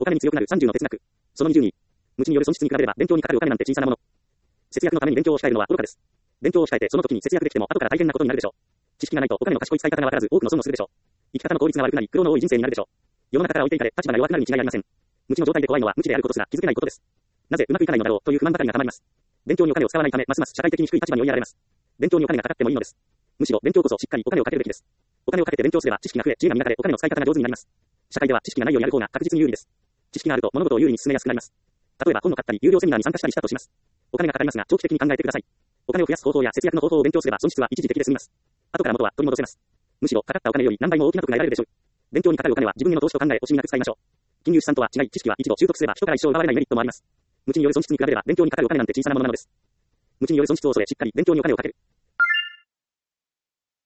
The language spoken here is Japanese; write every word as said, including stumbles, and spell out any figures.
お金に強くなるさんじゅうの哲学。そのにじゅうに。無知による損失に比べれば勉強にかかるお金なんて小さなもの。節約のために勉強を控えるのは愚かです。勉強を控えてその時に節約できても後から大変なことになるでしょう。知識がないとお金の賢い使い方がわからず多くの損をするでしょう。生き方の効率が悪くなり苦労の多い人生になるでしょう。世の中から置いていかれ立場が弱くなるに違いありません。無知の状態で怖いのは無知であることすら気づけないことです。なぜうまくいかないのだろうという不満ばかりがたまります。勉強にお金を使わないためますます社会的に低い立場に追いやられます。勉強にお金がかかってもいいのです。むしろ勉強こそしっかりお金をかけるべきです。お金をかけて勉強すれば知識が増え、知恵が磨かれお金の使い方が上手になります。社会では知識がないようにやる方が確実に有利です。知識があると物事を有利に進めやすくなります。例えば本を買ったり有料セミナーに参加したりしたとします。お金がかかりますが長期的に考えてください。お金を増やす方法や節約の方法を勉強すれば損失は一時的で済みます。後から元は取り戻せます。むしろかかったお金より何倍も大きな得が得られるでしょう。勉強にかかるお金は自分への投資と考え惜しみなく使いましょう。金融資産とは違い知識は一度習得すれば人から一生奪われないメリットもあります。無知による損失に比べれば勉強にかかるお金なんて小さなものなのです。無知による損失を恐れしっかり勉強にお金をかける。